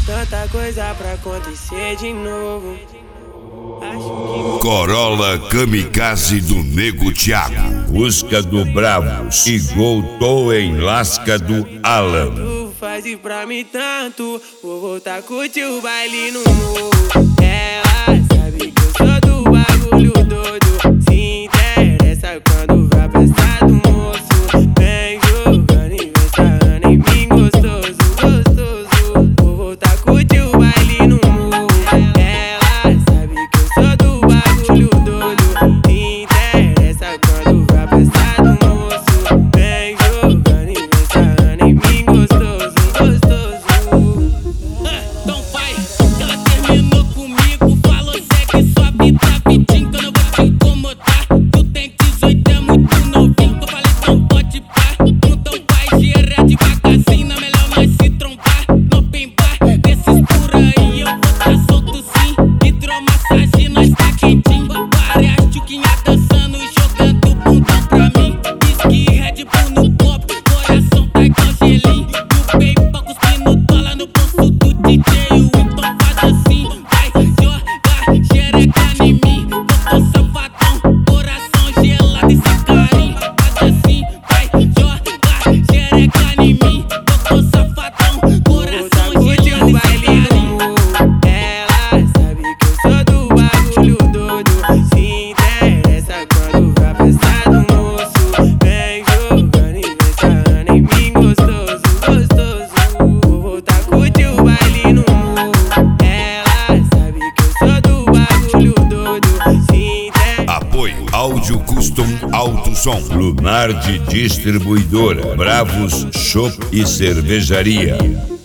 tanta coisa pra acontecer de novo. Corolla Kamikaze do Nego Thiago, Busca do Bravos e Voltou em Lasca do Alan. Tu faz pra mim tanto, vou voltar a curtir o baile no morro. Ela sabe que eu sou do bagulho doido, se interessa quando vai passar do moço. Vem jogando e vem sarrando em mim gostoso, gostoso. Vou voltar a curtir o baile no morro. Ela sabe que eu sou do bagulho doido, se interessa quando vai passar do moço. Vem jogando e vem sarrando em mim gostoso, gostoso. Então vai, ela terminou comigo, falou segue sua vida rapidinho que eu não vou te incomodar. Tu tem 18, é muito novinho, eu falei então pode pá. Então vai, gira devagarzinho, na melhor nós se trombar. No open bar, desses por aí eu vou tá solto sim. Hidromassagem, nós tá quentinho. Várias tchuquinhas dançando e jogando bundão pra mim. Whisky, Red Bull no copo, coração tá igual gelinho. E o paper cuspindo dólar no bolso do DJ. Então faz assim, vai jogar xereca em mim. Eu tô safadão, coração gelado, esse carinho. Faz assim, vai jogar xereca em mim. Eu tô safadão, coração gelado, esse carinho. Ela sabe que eu sou do bagulho doido, se interessa quando vai passar do moço. Vem jogando e vem sarrando em mim gostoso, gostoso. Vou voltar a curtir o baile no morro. Ela sabe que eu sou do bagulho doido, se interessa. Apoio Áudio Custom Alto Som, Lunar de Distribuidora, Bravos Shop e Cervejaria.